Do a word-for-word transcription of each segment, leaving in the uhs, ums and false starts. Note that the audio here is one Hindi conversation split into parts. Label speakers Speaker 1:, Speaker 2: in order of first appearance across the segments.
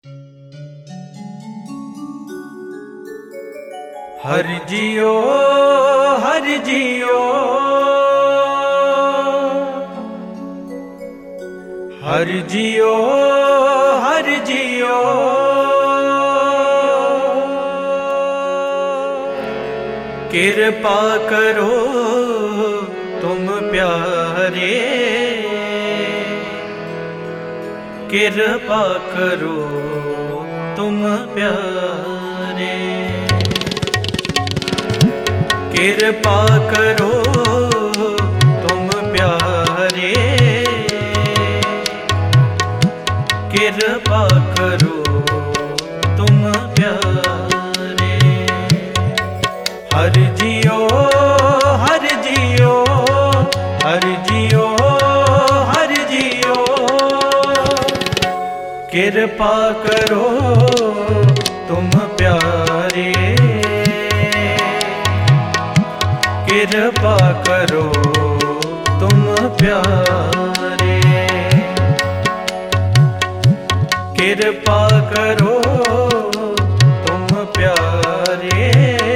Speaker 1: हर जियो हर जियो हर जियो हर जियो कृपा करो तुम प्यारे, कृपा करो तुम प्यारे, कृपा करो तुम प्यारे, कृपा करो तुम प्यारे। हर जियो हर जियो हर जियो हर जियो कृपा करो तुम प्यारे, कृपा करो तुम प्यारे, कृपा करो तुम प्यारे,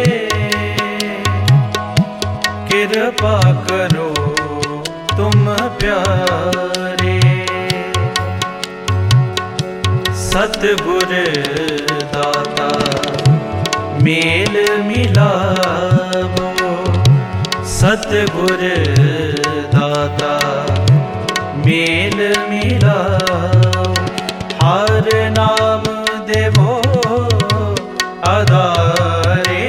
Speaker 1: कृपा करो तुम प्यारे। सतगुर दाता मेल मिलावो, सतगुर दाता मेल मिलाओ, हर नाम देवो आधारे,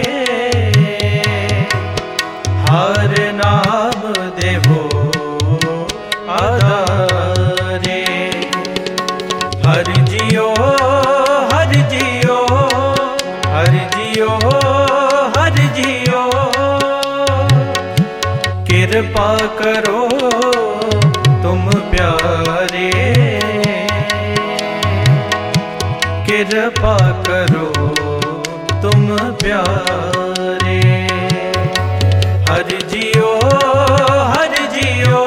Speaker 1: हर नाम देवो आधारे। हर जियो हर जियो हर जियो हर जियो कृपा करो तुम प्यारे, कृपा करो तुम प्यारे। हर जियो हर जियो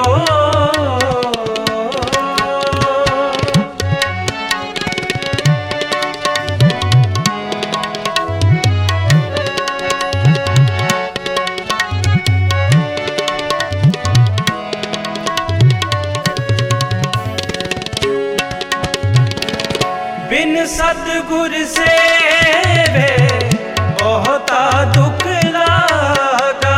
Speaker 1: बिन सतगुर सेवे बहुता दुख लागा,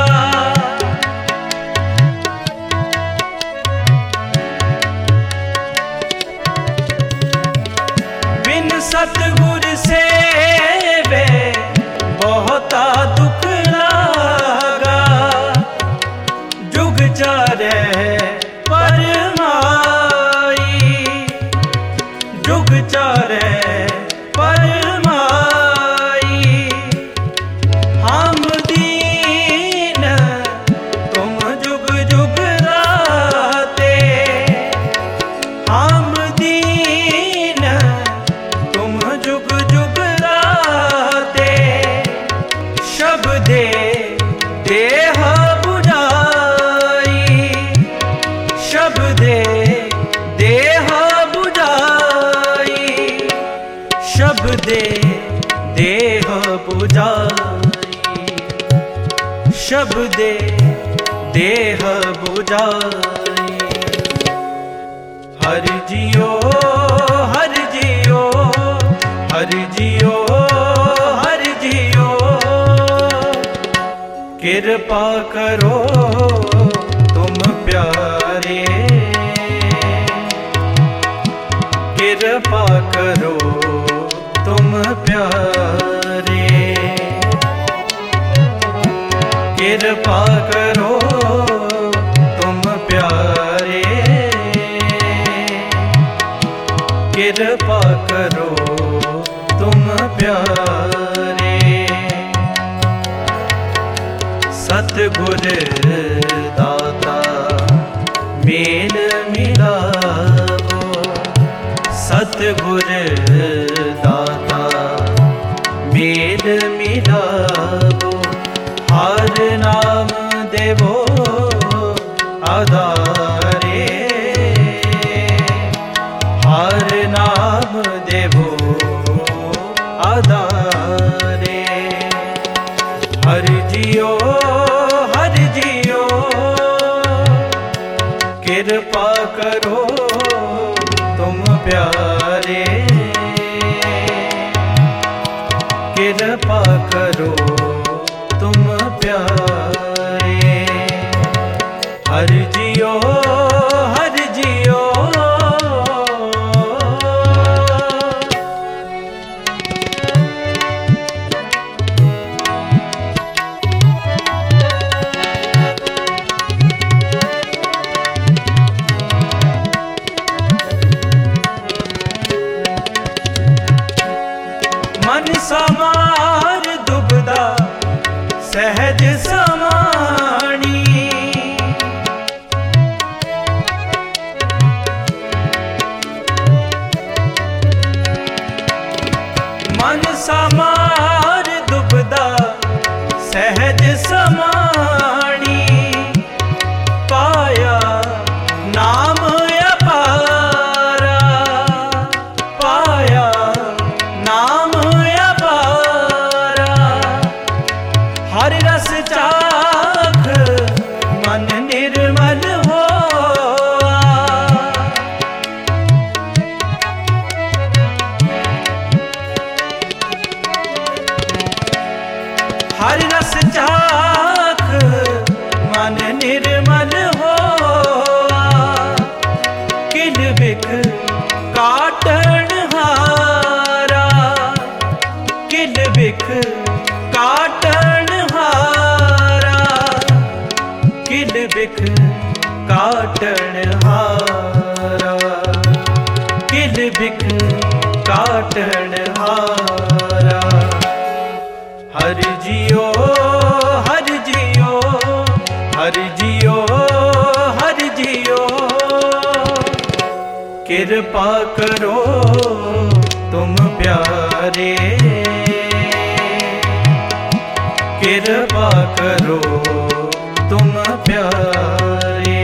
Speaker 1: बिन सतगुर सेवे बहुता दुख लागा, जुग चारे परमाई, जुग चारे परमाई। हम दीन तुम जुग जुग राते, हम दीन तुम जुग जुग राते। शब्दे देह बुझाई, शब्दे देह शब्दे देह बुझाई, शब्दे देह बुझाई। हर जियो हर जियो हर जियो हर जियो कृपा करो तुम प्यारे, कृपा करो तुम प्यारे, कृपा करो तुम प्यारे, कृपा करो तुम प्यारे। सतगुर दाता मेल मिलावो, सतगुर दाता मेल मिलावो, हर नाम देवो आधारे, हर नाम देवो आधारे। हर जियो हर जियो कृपा करो तुम प्यारे, कृपा करो तुम प्यारे। हर जियो हर जियो मन समार दुबदा सहज समाणी। मन समार दुबदा सहज समाणी। पाया नाम अपारा, पाया नाम अपारा। हर रस चाख मन निर्मल होआ। हर रस चाख मन निर्मल होआ। किल बिख काटन हारा, किल बिख काटन हारा। किल बिख काटन हारा, किल बिख काटन हारा। हर जियो हर जियो हर जियो हर जियो कृपा करो तुम प्यारे, कृपा करो तुम प्यारे।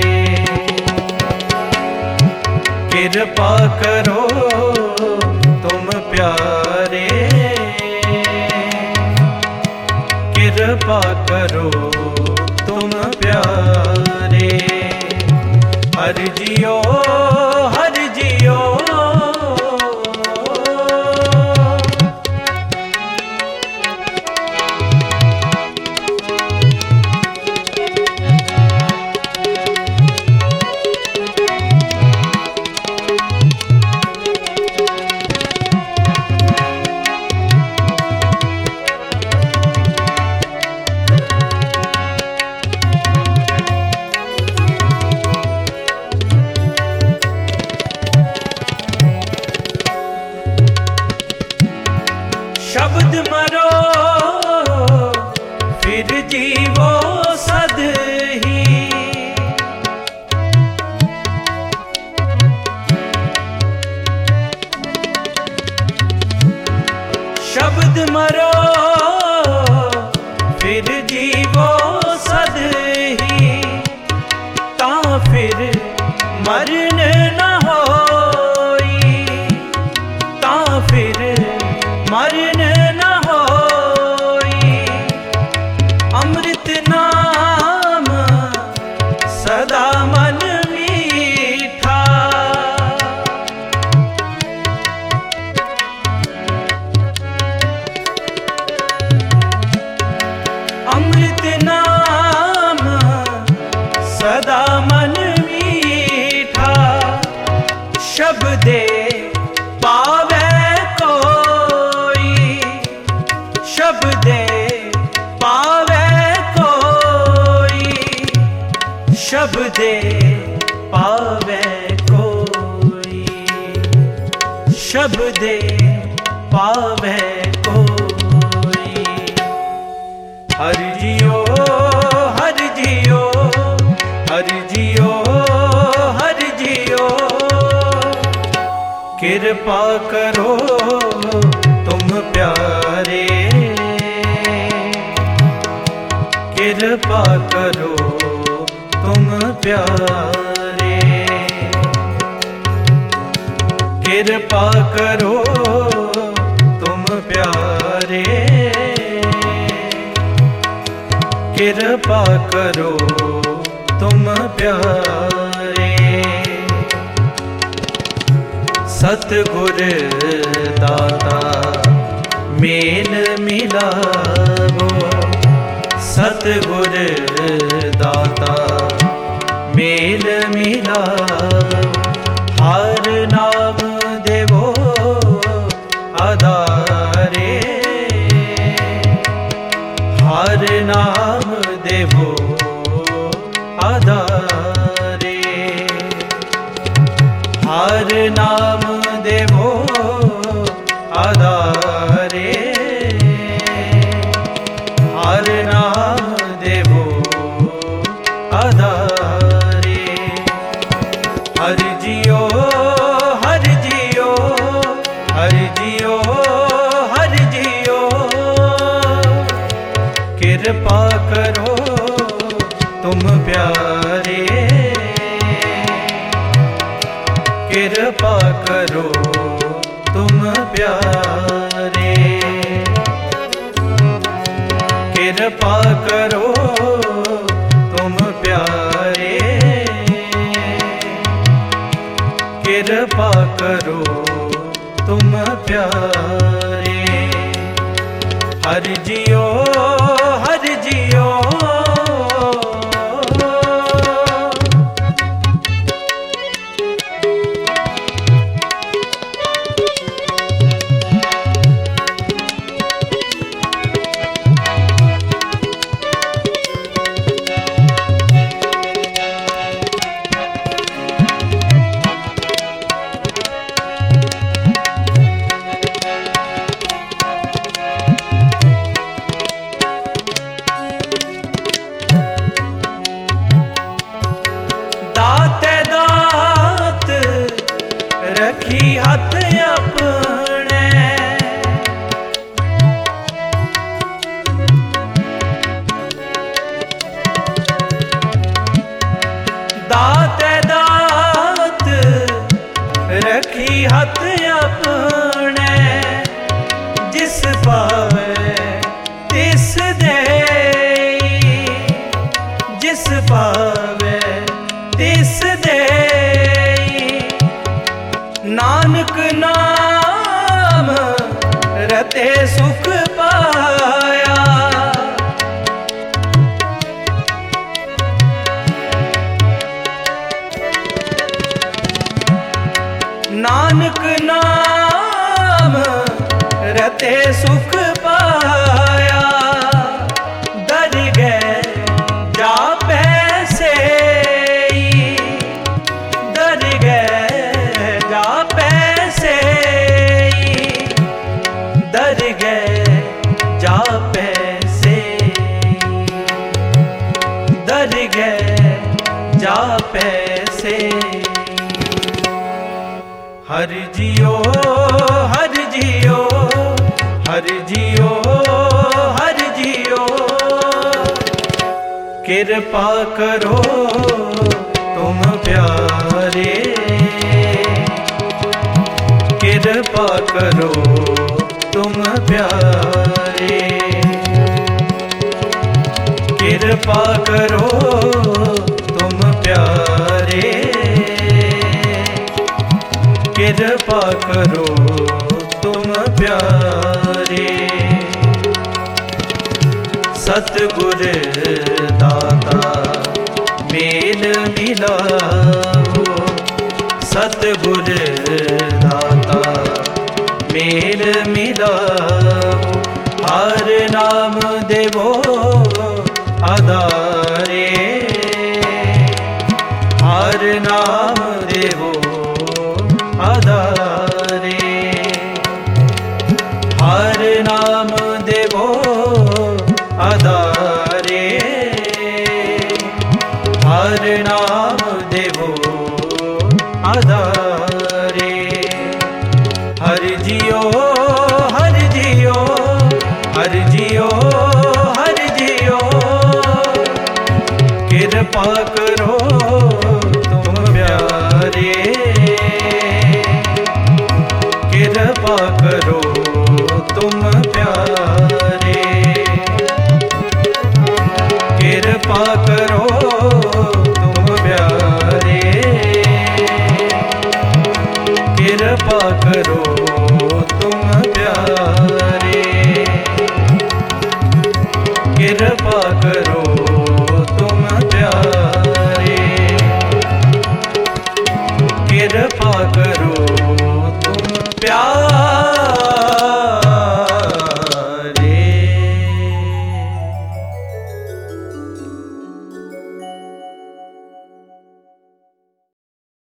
Speaker 1: कृपा करो तुम प्यारे, कृपा करो तुम प्यारे। हर जियो हर जियो शब्द मरो फिर जीवो सद ही। शब्द मरो फिर जीवो सद ही। ता फिर मरण न होई, ता फिर मरण न होई। अमृत नाम सदा मन मीठा। अमृत नाम सदा मन मीठा। शब्दे पावे शब्दे पावे कोई, शब्दे पावे कोई, शब्दे पावे कोई। हर जियो हर जियो हर जियो हर जियो कृपा करो तुम प्यारे, कृपा करो तुम प्यारे। कृपा करो तुम प्यारे। कृपा करो तुम प्यारे। सतगुर दाता मेल मिलावो, सतगुर दाता मेल मिलावो। हर नाम देवो आधारे, हर नाम देवो आधारे, हर नाम देवो आधारे, हर नाम देवो आधारे। हर जियो हर जियो हर जियो हर जियो, कृपा करो तुम प्यारे, कृपा करो तुम प्यारे, कृपा करो तुम प्यारे, कृपा करो तुम प्यारे। हर जियो हर जियो, रखी हाथ अपने, दात दात रखी हाथ अपने। जिस पावे तिस दे, जिस पावे तिस दे। नानक नाम रते सुख पाया, नानक नाम रते सुख पाया। दर गए जा पैसे, दर गए जा पैसे, दर गए जा पैसे, दर गए जा पैसे। हर जियो हर जियो हर जियो हर जियो, कृपा करो तुम प्यारे, कृपा करो तुम प्यारे, कृपा करो तुम प्यारे, कृपा करो तुम प्यारे। सतगुर दाता मेल मिलावो, सतगुर दाता मेल मिलावो। हर नाम देवो आधारे, हर नाम देवो आधारे, हर नाम देवो आधारे, हर नाम देवो आधारे। हर जियो हर जियो हर जियो हर जियो, कृपा करो तुम प्यारे, कृपा करो तुम प्यारे, कृपा करो तुम प्यारे, कृपा करो तुम प्यारे, कृपा करो तुम प्यारे, कृपा करो तुम प्यारे।